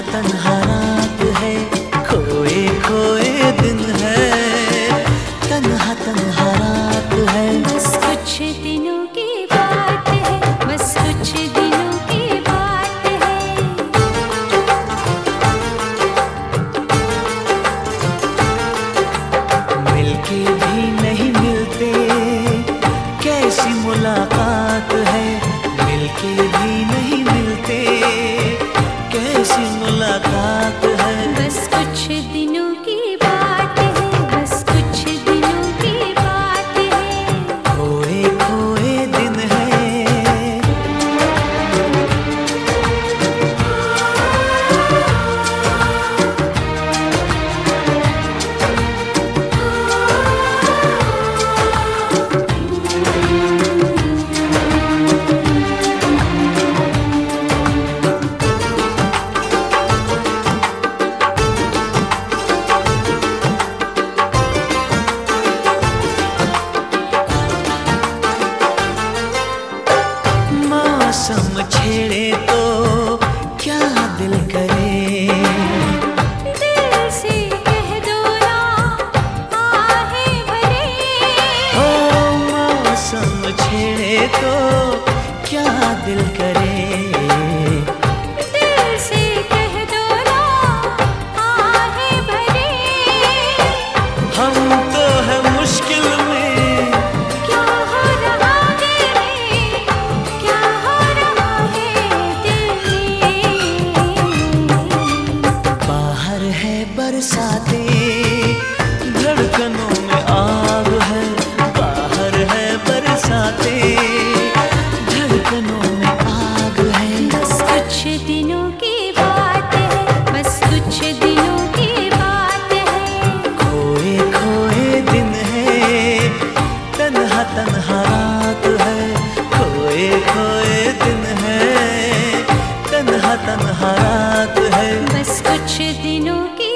तन्हा रात है, खोए खोए दिन है, तन्हा तन्हा रात है। बस कुछ दिनों की बात है, बस कुछ दिनों की बात है। मिलके भी नहीं मिलते, कैसी मुलाकात है। मिलके भी नहीं मिलते, कैसी मुलाकात है। बस कुछ दिनों की बात है, बस कुछ दिनों की बात है। खोए खोए दिन है। मौसम छेड़े तो क्या दिल करे, दिल से कह दो ना आहें भरे। ओ मौसम छेड़े तो क्या दिल करे, दिल से कह दो ना आहें भरे। हम तो है मुश्किल में। क्या हो रहा दिल में, क्या हो रहा है दिल में। बाहर है बरसाते, धड़कनों में आग है। बाहर है बरसाते, धड़कनों में आग है। बस कुछ दिनों की बात है, बस कुछ दिनों की बात है। खोए खोए दिन है, तन्हा तन्हा रात है। खोए खोए दिन है, तन्हा तन्हा रात है। बस कुछ दिनों की